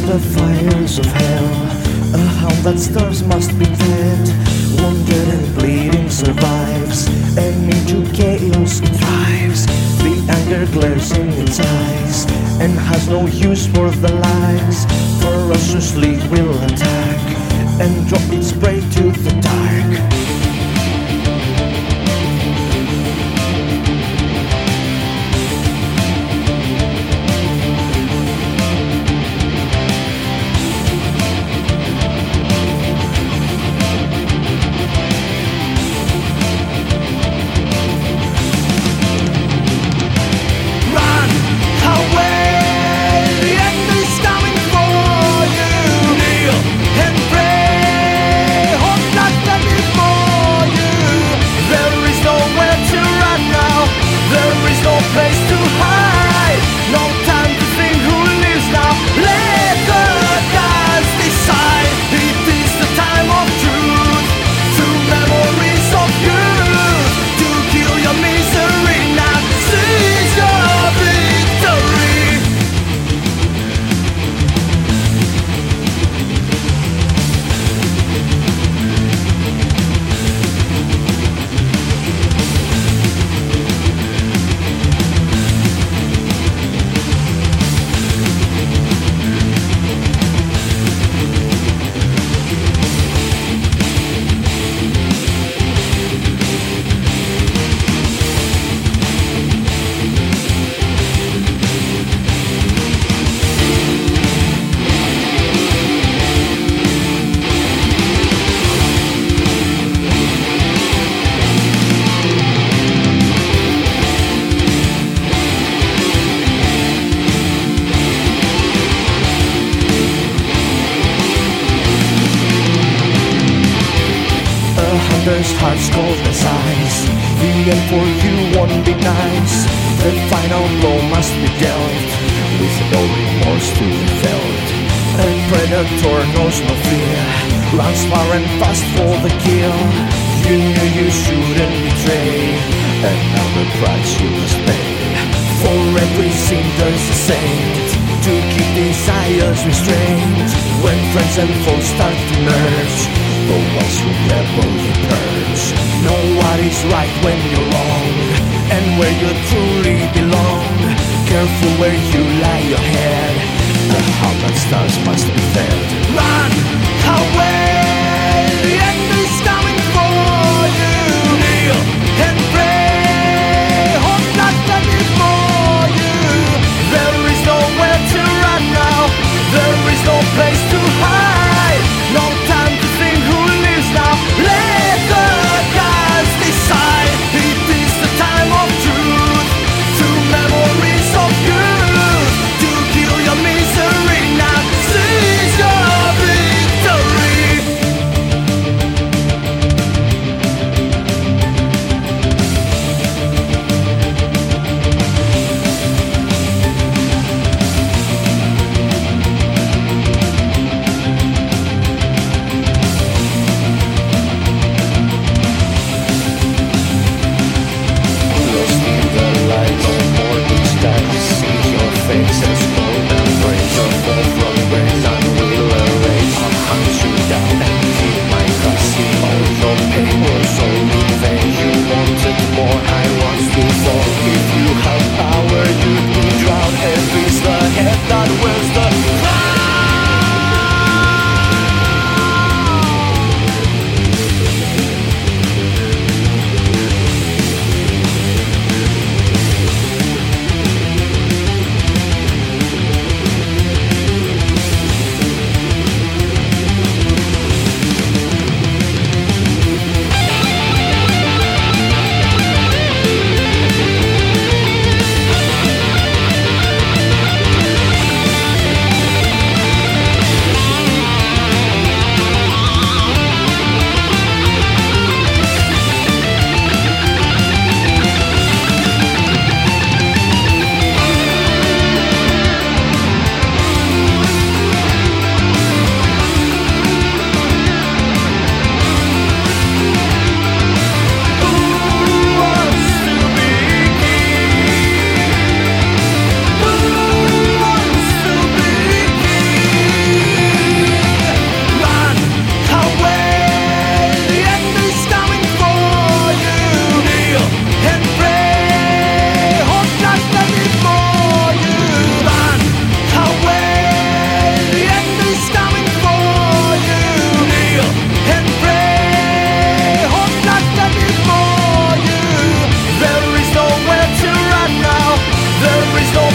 the fires of hell. A hound that starves must be fed. Wounded and bleeding survives, and into chaos it thrives. The anger glares in its eyes, and has no use for the lies. Ferociously will attack, and drop its prey to the dark. There's heart's coldness eyes. The end for you won't be nice. The final blow must be dealt, with no remorse to be felt. A predator knows no fear, runs far and fast for the kill. You knew you shouldn't betray, and now the price you must pay. For every sin there's a saint, to keep desires restrained. When friends and foes start to merge, the ones who rebel you purge. Know what is right when you're wrong, and where you truly belong. Careful where you lie your head, the hound that stars must be fed. Run away, the end is coming for you. Kneel and pray, hope not that before you. There is nowhere to run now, there is no place to hide. No time to think who lives now, let the gods decide. It is the time of truth, to memories of youth. To kill your misery now, seize your victory.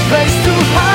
place to hide.